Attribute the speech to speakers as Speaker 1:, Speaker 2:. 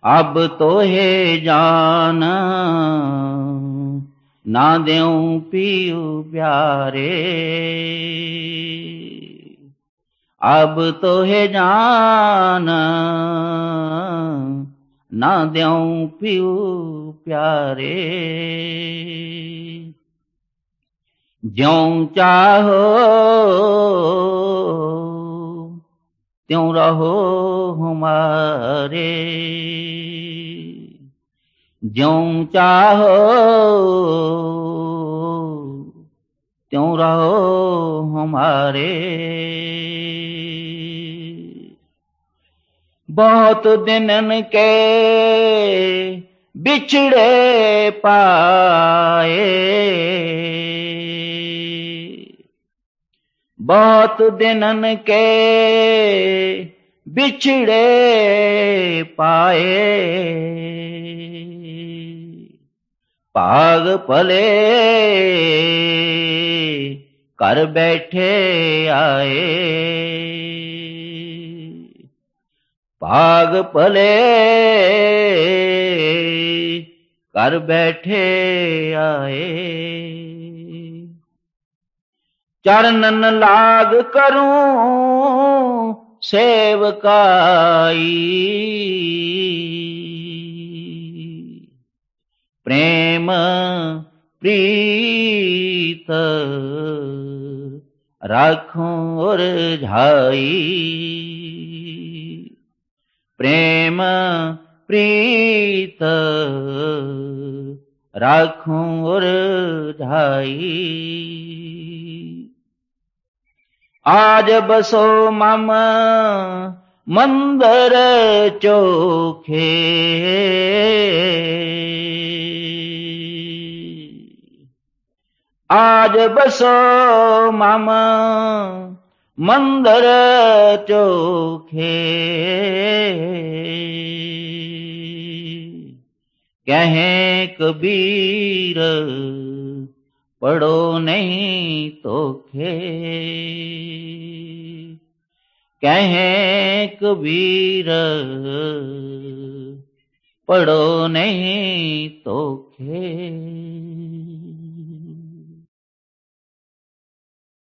Speaker 1: अब तोहे जान ना देऊं पियू प्यारे। अब तोहे जान ना देऊं पियू प्यारे। ज्यों चाहो त्यों रहो हमारे। ज्यों चाहो त्यों रहो हमारे। बहुत दिनन के बिछड़े पाए। बहुत दिनन के बिछड़े पाए। भाग भले कर बैठे आए। भाग भले कर बैठे आए। चरणन लाग करूं सेवकाई। प्रेम प्रीत राखूं उरझाई। प्रेम प्रीत राखूं उरझाई। आज बसो मम मंदिर चोखे। आज बसो मम मंदिर चोखे। कहें कबीर पढ़ो नहीं तोखे। कहें कबीर पढ़ो नहीं तोखे।